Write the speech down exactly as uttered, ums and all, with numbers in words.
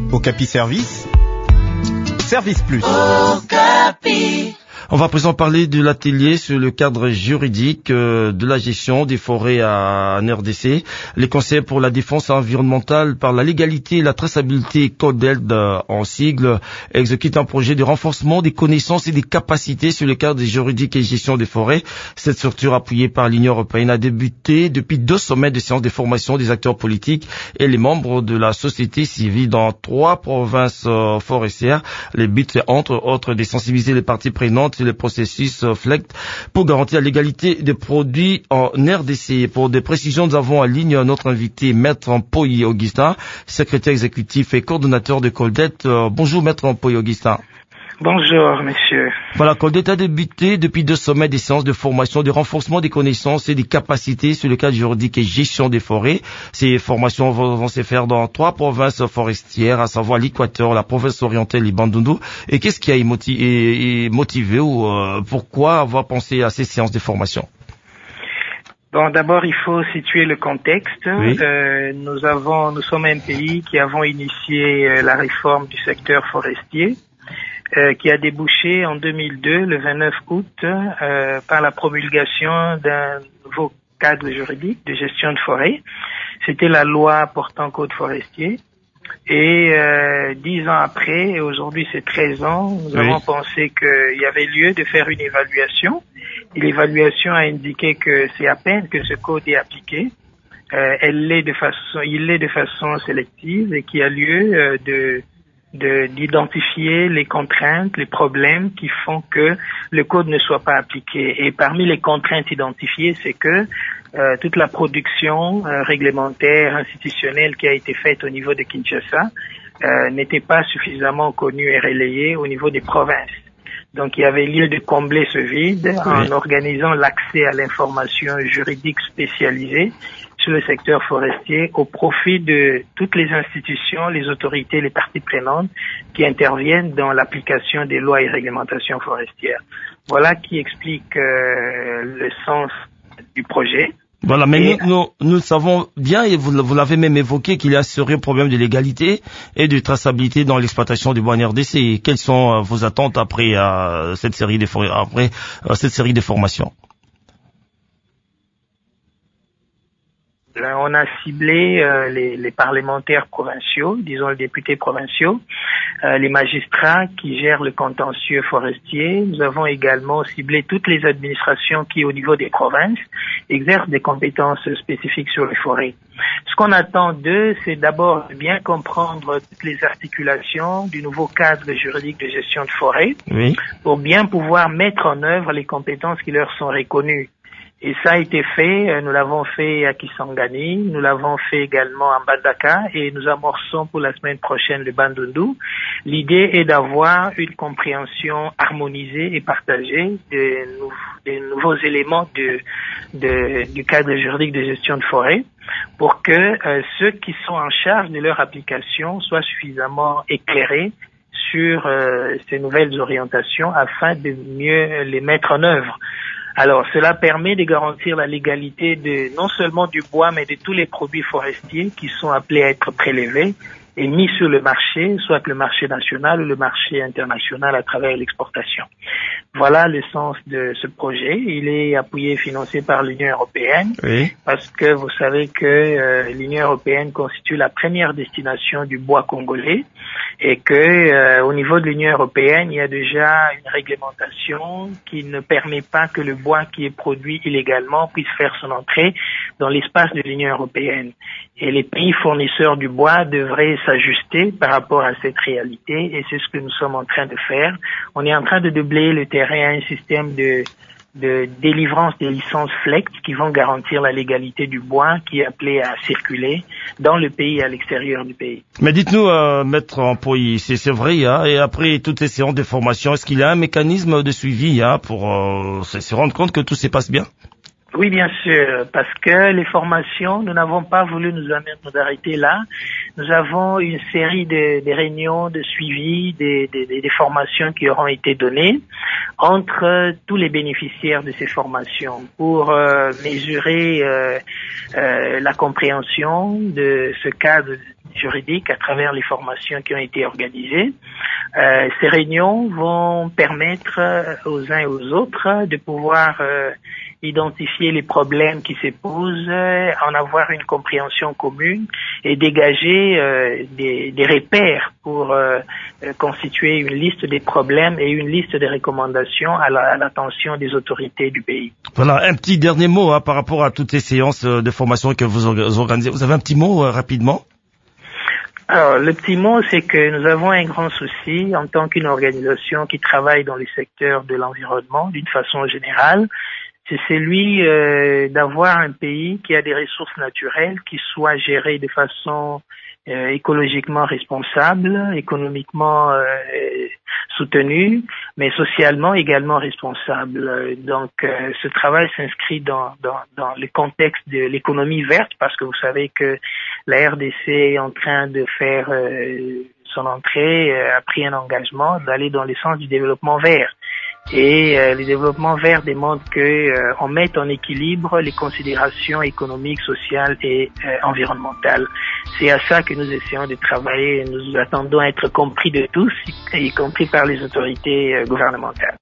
Okapi Service, Service Plus. Okapi. On va à présent parler de l'atelier sur le cadre juridique euh, de la gestion des forêts à, en R D C. Les conseils pour la défense environnementale par la légalité et la traçabilité CODELD euh, en sigle exécute un projet de renforcement des connaissances et des capacités sur le cadre juridique et gestion des forêts. Cette structure appuyée par l'Union européenne a débuté depuis deux sommets de séances de formation des acteurs politiques et les membres de la société civile dans trois provinces euh, forestières. Le but est entre autres de sensibiliser les parties prenantes le processus F L E C T pour garantir l'égalité des produits en R D C. Pour des précisions, nous avons en ligne notre invité, Maître Mpoyi Augustin, secrétaire exécutif et coordonnateur de Coldet. Euh, bonjour Maître Mpoyi Augustin. Bonjour, monsieur. Voilà, Coldet a débuté depuis deux sommets des séances de formation, de renforcement des connaissances et des capacités sur le cadre juridique et gestion des forêts. Ces formations vont, vont se faire dans trois provinces forestières, à savoir l'Équateur, la province orientale et Bandundu. Et qu'est-ce qui a motivé, motivé ou euh, pourquoi avoir pensé à ces séances de formation? Bon, d'abord, il faut situer le contexte. Oui. Euh, nous avons, nous sommes un pays qui avons initié euh, la réforme du secteur forestier. Euh, qui a débouché en deux mille deux, le vingt-neuf août, euh, par la promulgation d'un nouveau cadre juridique de gestion de forêt. C'était la loi portant code forestier. Et euh, dix ans après, et aujourd'hui c'est treize ans, nous oui. avons pensé qu'il y avait lieu de faire une évaluation. Et l'évaluation a indiqué que c'est à peine que ce code est appliqué. Euh, elle l'est de façon, il l'est de façon sélective et qu'il y a lieu euh, de de d'identifier les contraintes, les problèmes qui font que le code ne soit pas appliqué. Et parmi les contraintes identifiées, c'est que euh, toute la production euh, réglementaire, institutionnelle qui a été faite au niveau de Kinshasa euh, n'était pas suffisamment connue et relayée au niveau des provinces. Donc il y avait lieu de combler ce vide oui. en organisant l'accès à l'information juridique spécialisée sur le secteur forestier au profit de toutes les institutions, les autorités, les parties prenantes qui interviennent dans l'application des lois et réglementations forestières. Voilà qui explique euh, le sens du projet. Voilà, mais et, nous, nous, nous savons bien, et vous, vous l'avez même évoqué, qu'il y a ce problème de légalité et de traçabilité dans l'exploitation du bois en R D C. Quelles sont euh, vos attentes après euh, cette série de après euh, cette série de formations? On a ciblé euh, les, les parlementaires provinciaux, disons les députés provinciaux, euh, les magistrats qui gèrent le contentieux forestier. Nous avons également ciblé toutes les administrations qui, au niveau des provinces, exercent des compétences spécifiques sur les forêts. Ce qu'on attend d'eux, c'est d'abord bien comprendre toutes les articulations du nouveau cadre juridique de gestion de forêt oui. pour bien pouvoir mettre en œuvre les compétences qui leur sont reconnues. Et ça a été fait, nous l'avons fait à Kisangani, nous l'avons fait également à Mbandaka et nous amorçons pour la semaine prochaine le Bandundu. L'idée est d'avoir une compréhension harmonisée et partagée des, nou- des nouveaux éléments de, de, du cadre juridique de gestion de forêt pour que euh, ceux qui sont en charge de leur application soient suffisamment éclairés sur euh, ces nouvelles orientations afin de mieux les mettre en œuvre. Alors, cela permet de garantir la légalité de non seulement du bois, mais de tous les produits forestiers qui sont appelés à être prélevés et mis sur le marché, soit le marché national ou le marché international à travers l'exportation. Voilà le sens de ce projet. Il est appuyé et financé par l'Union européenne oui. parce que vous savez que euh, l'Union européenne constitue la première destination du bois congolais et que euh, au niveau de l'Union européenne, il y a déjà une réglementation qui ne permet pas que le bois qui est produit illégalement puisse faire son entrée dans l'espace de l'Union européenne. Et les pays fournisseurs du bois devraient s'ajuster par rapport à cette réalité et c'est ce que nous sommes en train de faire. On est en train de déblayer le terrain à un système de de délivrance des licences F L E C T qui vont garantir la légalité du bois qui est appelé à circuler dans le pays et à l'extérieur du pays. Mais dites-nous, euh, Maître Mpoyi, c'est, c'est vrai, hein, et après toutes les séances de formation, est-ce qu'il y a un mécanisme de suivi hein, pour euh, se rendre compte que tout se passe bien? Oui, bien sûr, parce que les formations, nous n'avons pas voulu nous, nous arrêter là. Nous avons une série de, de réunions de suivi, des, des, des formations qui auront été données entre tous les bénéficiaires de ces formations pour euh, mesurer euh, euh, la compréhension de ce cadre juridique à travers les formations qui ont été organisées. Euh, ces réunions vont permettre aux uns et aux autres de pouvoir euh, identifier les problèmes qui se posent, en avoir une compréhension commune et dégager euh, des, des repères pour euh, constituer une liste des problèmes et une liste des recommandations à, la, à l'attention des autorités du pays. Voilà, un petit dernier mot hein, par rapport à toutes ces séances de formation que vous organisez. Vous avez un petit mot euh, rapidement? Alors, le petit mot, c'est que nous avons un grand souci en tant qu'une organisation qui travaille dans le secteur de l'environnement d'une façon générale. C'est celui euh, d'avoir un pays qui a des ressources naturelles qui soient gérées de façon euh, écologiquement responsable, économiquement euh, soutenue, mais socialement également responsable. Donc, euh, ce travail s'inscrit dans, dans, dans le contexte de l'économie verte, parce que vous savez que la R D C est en train de faire euh, son entrée, euh, a pris un engagement d'aller dans le sens du développement vert. Et euh, le développement vert demande que euh, on mette en équilibre les considérations économiques, sociales et euh, environnementales. C'est à ça que nous essayons de travailler et nous attendons à être compris de tous, y compris par les autorités euh, gouvernementales.